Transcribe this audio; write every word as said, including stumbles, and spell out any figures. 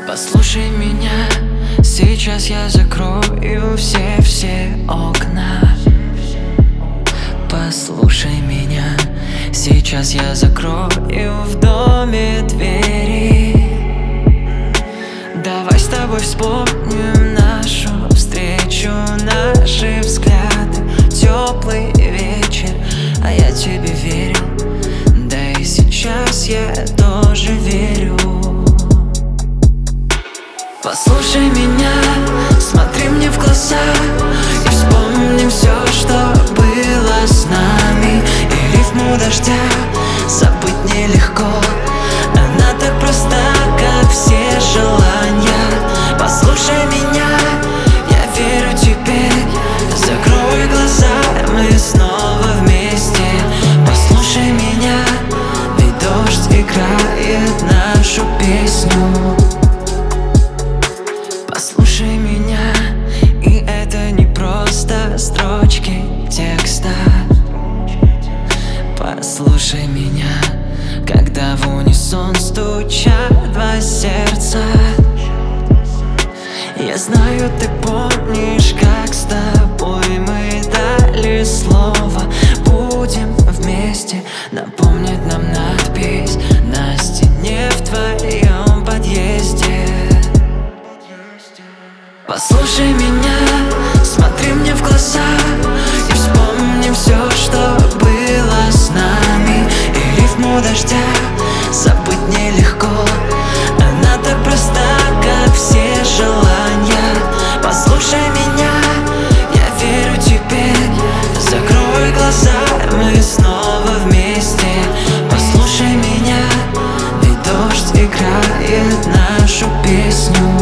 Послушай меня, сейчас я закрою все-все окна. Послушай меня, сейчас я закрою в доме двери. Давай с тобой вспомним нашу встречу, наши взгляды, теплый вечер, а я тебе верил, да и сейчас я тоже верю. Послушай меня, смотри мне в глаза и вспомним все, что было с нами. И рифму дождя забыть нелегко, она так проста, как все желания. Послушай меня, я верю теперь, закрой глаза, мы снова вместе. Послушай меня, ведь дождь играет нашу песню. Послушай меня, и это не просто строчки текста. Послушай меня, когда в унисон стучат два сердца. Я знаю, ты помнишь, как с тобой мы дали слово. Будем вместе, напомнит нам надпись на стене в твоем подъезде. Послушай меня, смотри мне в глаза и вспомним все, что было с нами. И рифму дождя забыть нелегко, она так проста, как все желания. Послушай меня, я верю теперь, закрой глаза, мы снова вместе. Послушай меня, ведь дождь играет нашу песню.